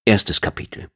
Erstes Kapitel.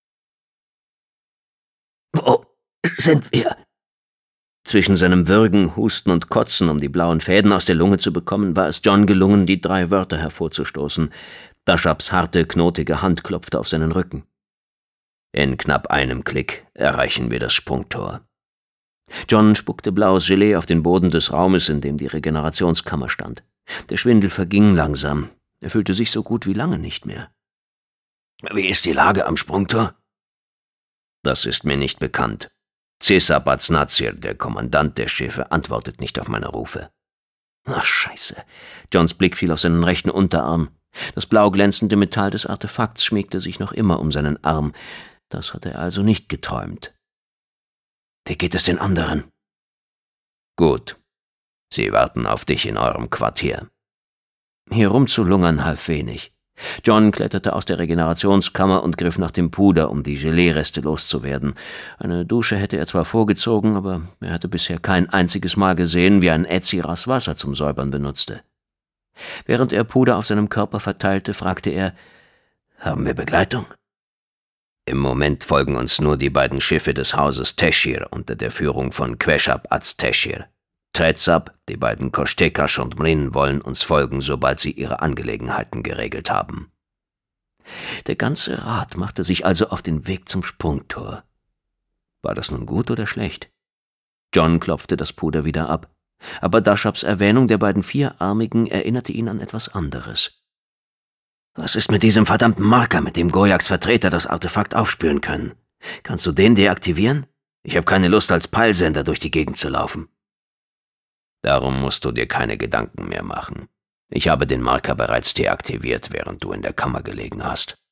»Wo sind wir?« Zwischen seinem Würgen, Husten und Kotzen, um die blauen Fäden aus der Lunge zu bekommen, war es John gelungen, die 3 Wörter hervorzustoßen. Dashabs harte, knotige Hand klopfte auf seinen Rücken. »In knapp einem Klick erreichen wir das Sprungtor.« John spuckte blaues Gelee auf den Boden des Raumes, in dem die Regenerationskammer stand. Der Schwindel verging langsam. Er fühlte sich so gut wie lange nicht mehr. »Wie ist die Lage am Sprungtor?« »Das ist mir nicht bekannt. Cesar Baznazir, der Kommandant der Schiffe, antwortet nicht auf meine Rufe.« »Ach, Scheiße!« Johns Blick fiel auf seinen rechten Unterarm. Das blau glänzende Metall des Artefakts schmiegte sich noch immer um seinen Arm. Das hatte er also nicht geträumt. »Wie geht es den anderen?« »Gut. Sie warten auf dich in eurem Quartier.« Hier rumzulungern half wenig. John kletterte aus der Regenerationskammer und griff nach dem Puder, um die Gelee-Reste loszuwerden. Eine Dusche hätte er zwar vorgezogen, aber er hatte bisher kein einziges Mal gesehen, wie ein Ätziras Wasser zum Säubern benutzte. Während er Puder auf seinem Körper verteilte, fragte er, »Haben wir Begleitung?« »Im Moment folgen uns nur die beiden Schiffe des Hauses Teschir unter der Führung von Queshab az-Teschir. Trezab, die beiden Koshtekash und Mrin wollen uns folgen, sobald sie ihre Angelegenheiten geregelt haben.« Der ganze Rat machte sich also auf den Weg zum Sprungtor. War das nun gut oder schlecht? John klopfte das Puder wieder ab, aber Dashabs Erwähnung der beiden Vierarmigen erinnerte ihn an etwas anderes. »Was ist mit diesem verdammten Marker, mit dem Goyaks Vertreter das Artefakt aufspüren können? Kannst du den deaktivieren? Ich habe keine Lust, als Peilsender durch die Gegend zu laufen.« »Darum musst du dir keine Gedanken mehr machen. Ich habe den Marker bereits deaktiviert, während du in der Kammer gelegen hast.«